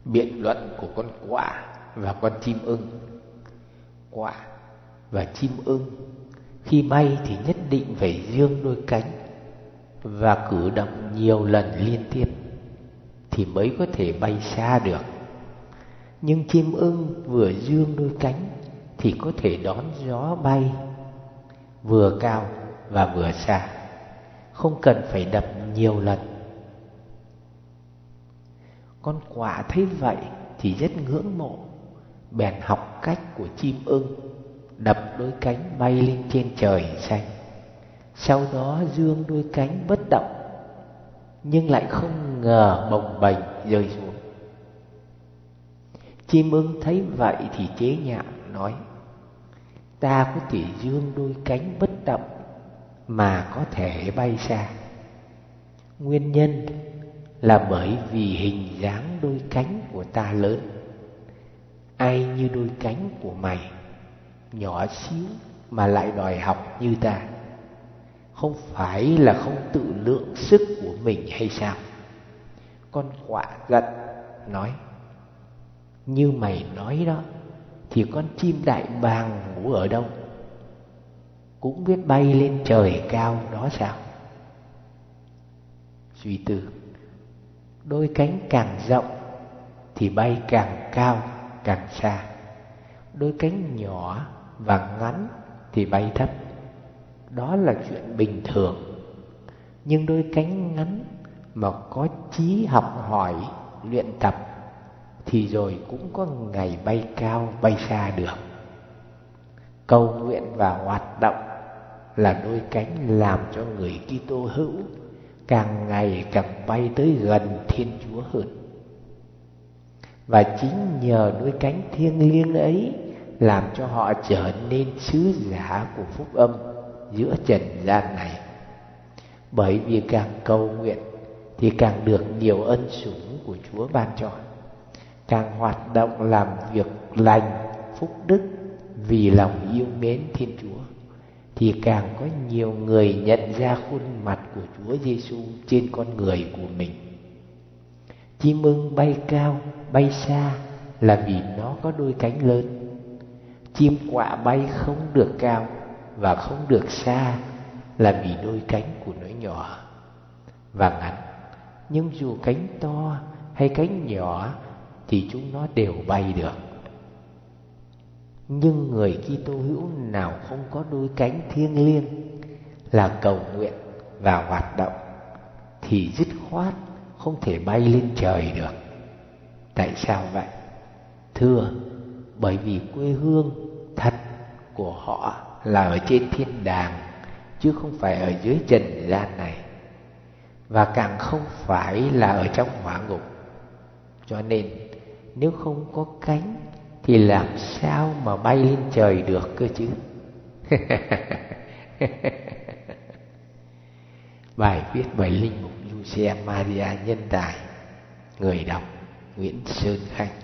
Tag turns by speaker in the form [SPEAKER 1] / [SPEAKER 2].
[SPEAKER 1] Biện luận của con quạ và con chim ưng. Quạ và chim ưng khi bay thì nhất định phải dương đôi cánh và cử động nhiều lần liên tiếp thì mới có thể bay xa được. Nhưng chim ưng vừa dương đôi cánh thì có thể đón gió bay vừa cao và vừa xa, không cần phải đập nhiều lần. Con quạ thấy vậy thì rất ngưỡng mộ, bèn học cách của chim ưng, đập đôi cánh bay lên trên trời xanh. Sau đó dương đôi cánh bất động, nhưng lại không ngờ bồng bềnh rơi xuống. Chim ưng thấy vậy thì chế nhạo nói: ta có thể dương đôi cánh bất động mà có thể bay xa. Nguyên nhân là bởi vì hình dáng đôi cánh của ta lớn. Ai như đôi cánh của mày nhỏ xíu mà lại đòi học như ta? Không phải là không tự lượng sức của mình hay sao? Con quạ giận nói: như mày nói đó, thì con chim đại bàng ngủ ở đâu? Cũng biết bay lên trời cao đó sao? Suy tư, đôi cánh càng rộng thì bay càng cao càng xa. Đôi cánh nhỏ và ngắn thì bay thấp. Đó là chuyện bình thường. Nhưng đôi cánh ngắn mà có chí học hỏi, luyện tập thì rồi cũng có ngày bay cao bay xa được. Cầu nguyện và hoạt động là đôi cánh làm cho người Kitô hữu càng ngày càng bay tới gần Thiên Chúa hơn. Và chính nhờ đôi cánh thiêng liêng ấy làm cho họ trở nên sứ giả của phúc âm giữa trần gian này. Bởi vì càng cầu nguyện thì càng được nhiều ân sủng của Chúa ban cho, càng hoạt động làm việc lành phúc đức vì lòng yêu mến Thiên Chúa thì càng có nhiều người nhận ra khuôn mặt của Chúa Giêsu trên con người của mình. Chim ưng bay cao bay xa là vì nó có đôi cánh lớn. Chim quạ bay không được cao và không được xa là vì đôi cánh của nó nhỏ và ngắn. Nhưng dù cánh to hay cánh nhỏ thì chúng nó đều bay được. Nhưng người Kitô hữu nào không có đôi cánh thiêng liêng là cầu nguyện và hoạt động thì dứt khoát không thể bay lên trời được. Tại sao vậy? Thưa, bởi vì quê hương thật của họ là ở trên thiên đàng chứ không phải ở dưới trần gian này, và càng không phải là ở trong hỏa ngục. Cho nên nếu không có cánh thì làm sao mà bay lên trời được cơ chứ? Bài viết bởi Linh mục Giuse Maria Nhân Tài. Người đọc Nguyễn Sơn Khanh.